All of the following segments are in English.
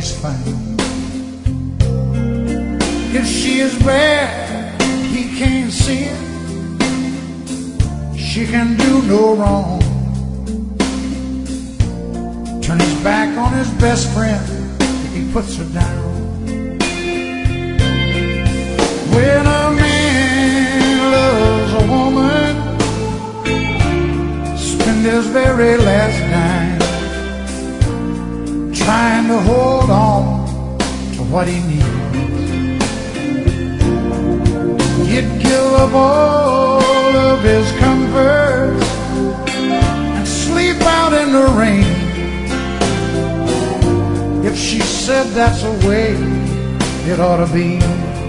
he's found. If she is bad, he can't see it. She can do no wrong. Turn his back on his best friend if he puts her down. When a man loves a woman, spend his very last dime trying to hold on to what he needs. He'd give up all of his comforts and sleep out in the rain if she said that's the way it ought to be.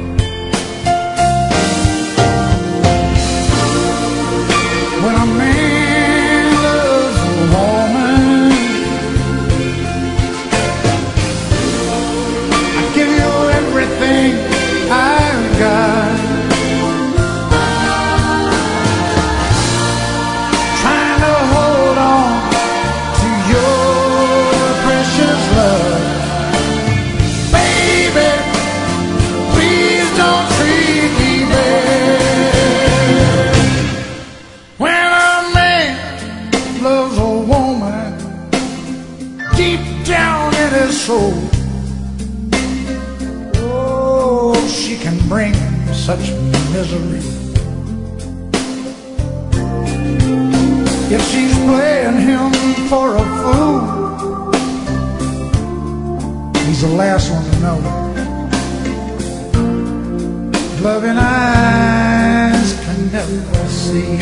When a man loves a woman, I give you everything I've got. Trying to hold on to your precious love. Baby, please don't treat me bad. When a man loves a woman deep down in his soul, oh, she can bring him such misery. If she's playing him for a fool, he's the last one to know. Loving eyes can never see.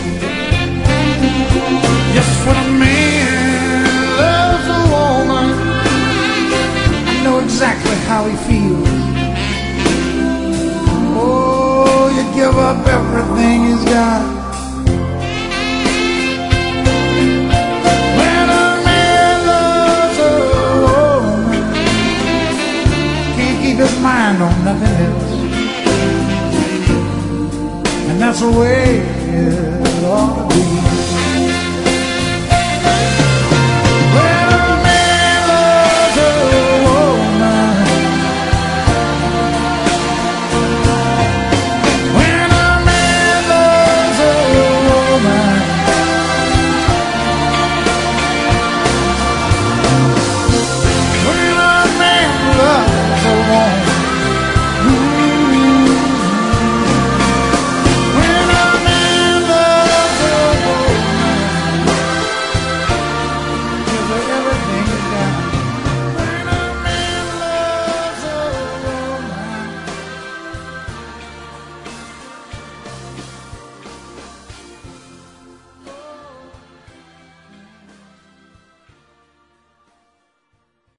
Yes, when a man loves a woman, I know exactly how he feels. Oh, you give up everything he's got. When a man loves a woman, can't keep his mind on nothing else. And that's the way it ought to be.